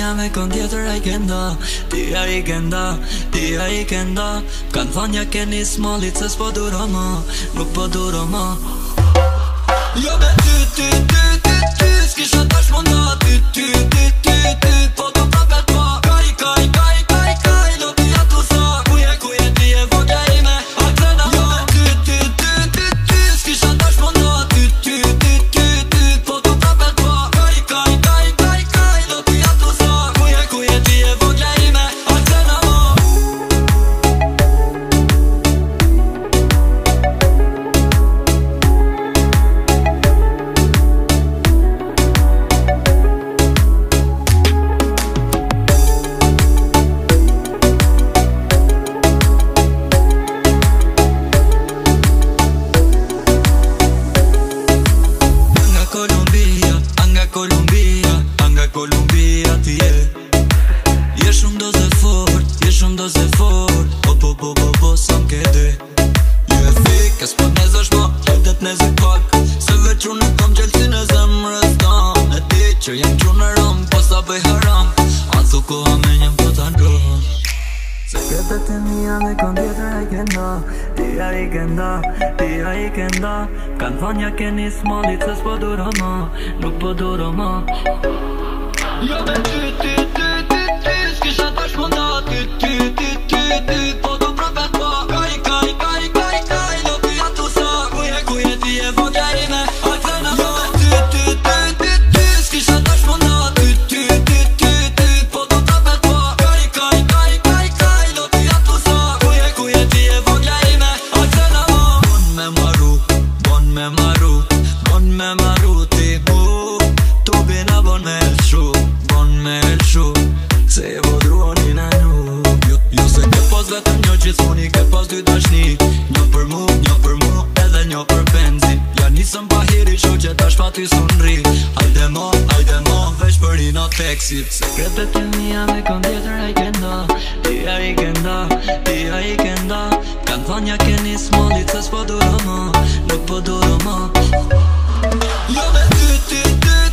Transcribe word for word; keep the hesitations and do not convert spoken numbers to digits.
mija me kon tjetër a i kenda. Ti a i kenda, ti a i kenda. Kanë thonë ja keni smallit se s'po duro ma, nuk po duro ma. Jo me ty, ty, ty, ty, ty, s'kisha tash munda. Ty, ty, ty, ty, ty, po do prapet ma. Kaj, kaj, kaj, kaj, kaj, do t'ja tu sa. Kuje, kuje, ti e vogja ime, a krena ma. Jo me ty, ty, ty, ty, ty, s'kisha tash munda. Ty, ty, ty, ty, ty, po do prapet ma. Kaj, kaj, kaj, kaj, kaj, do t'ja tu sa. Kuje, kuje, ti e vogja ime, a krena ma. Kolumbia, anga Kolumbia ti je. Je shumë doze fort, je shumë doze fort. Po po po po po sa m'kede. Je e fik, e s'po nezesh ma, qëtet nezit pak. Se veç unë nuk kam gjelsin e zemrës tam. E ti që jem qunë ram, po sa bëj haram. A thu koha me njem po ta ndron. Sekretet e mija me kon tjetër a i kenda. Ti a i kenda, ti a i kenda. Kanë thonë ja keni smallit se s'po duro ma, nuk po duro ma. Jo me ty, ty, ty, ty, ty, s'kisha tash munda. Ty, ty, ty, ty, ty, po do prapet ma. Kaj, kaj, kaj, kaj, kaj, do t'ja tu sa. Kuje, kuje, ti e vogja ime, a krena ma. Jo me ty, ty, ty, ty, ty, s'kisha tash munda. Ty, ty, ty, ty, ty, po do prapet ma. Kaj, kaj, kaj, kaj, kaj, do t'ja tu sa. Kuje, kuje, ti e vogja ime, a krena ma. Bon me maru, bon me maru, bon me maru ti mu. Tu bina bon me elshu, bon me elshu. Se e vodruoni na nu. Jo, jo se ke pas vetëm një gjithmoni, ke pas dy dashni. Një për mu, një për mu, edhe një për benzi. Ja nisëm pa hiri, sho që tash pa ty sunri. Hajde mo, hajde mo, veç për i not teksit. Sekretet e mija me kon tjetër a i kenda. Ti a i kenda, ti a i kenda. Kanë thonë ja keni smallit se s'po duro ma, nuk po duro ma. Jo me ty, ty, ty,